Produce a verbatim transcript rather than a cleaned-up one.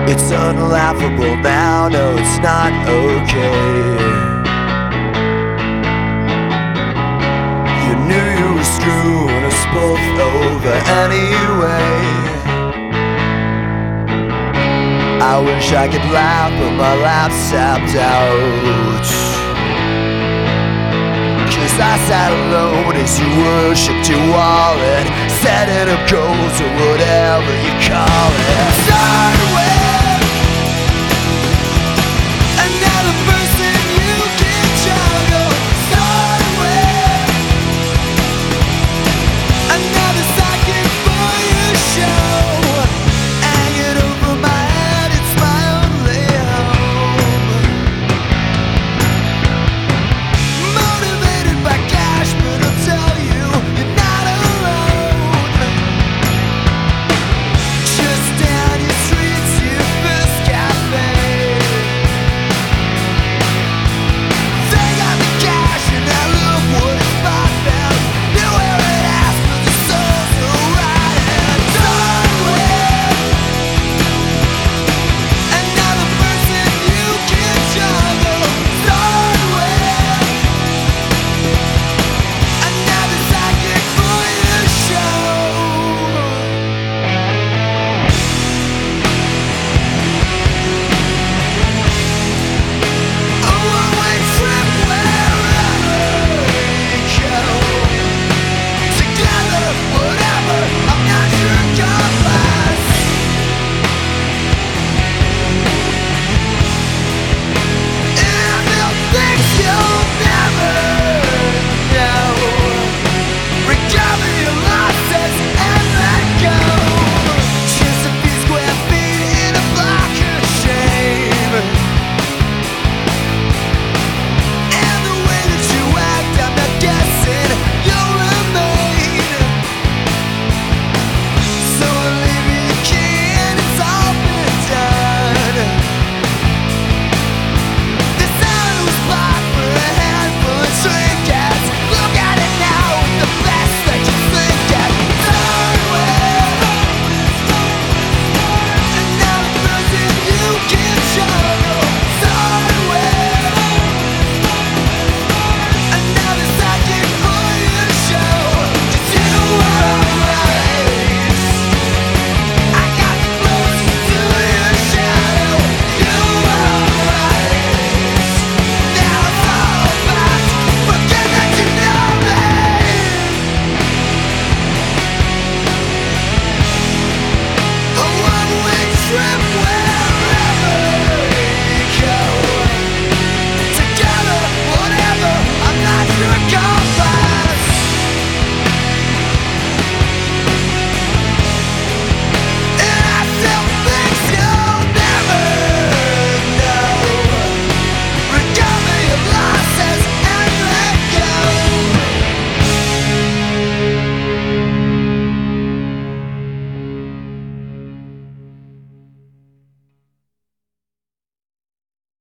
It's unlaughable now, no it's not okay. You knew you were screwing us both over anyway. I wish I could laugh but my laugh sapped out. Cause I sat alone as you worshipped your wallet, setting up goals or whatever you call it. Start